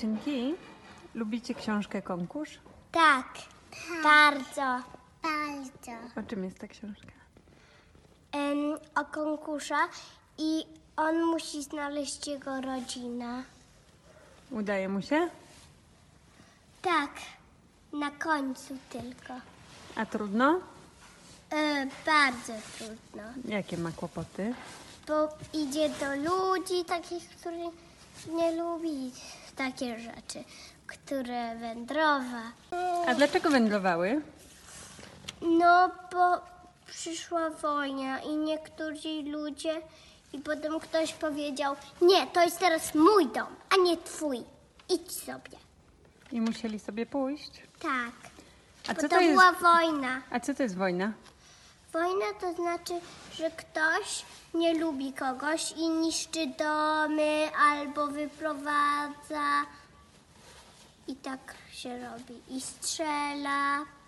Dziewczynki, lubicie książkę Konkurs? Tak, bardzo. O czym jest ta książka? O konkursa i on musi znaleźć jego rodzinę. Udaje mu się? Tak, na końcu tylko. A trudno? Bardzo trudno, Jakie ma kłopoty? bo idzie do ludzi takich, których nie lubi takie rzeczy, które wędrowa. A dlaczego wędrowały? No, bo przyszła wojna i niektórzy ludzie i potem ktoś powiedział, nie, to jest teraz mój dom, a nie twój. Idź sobie. I musieli sobie pójść? Tak, A bo co to to jest? była wojna. A co to jest wojna? Wojna to znaczy, że ktoś nie lubi kogoś i niszczy domy albo wyprowadza. I tak się robi. I strzela.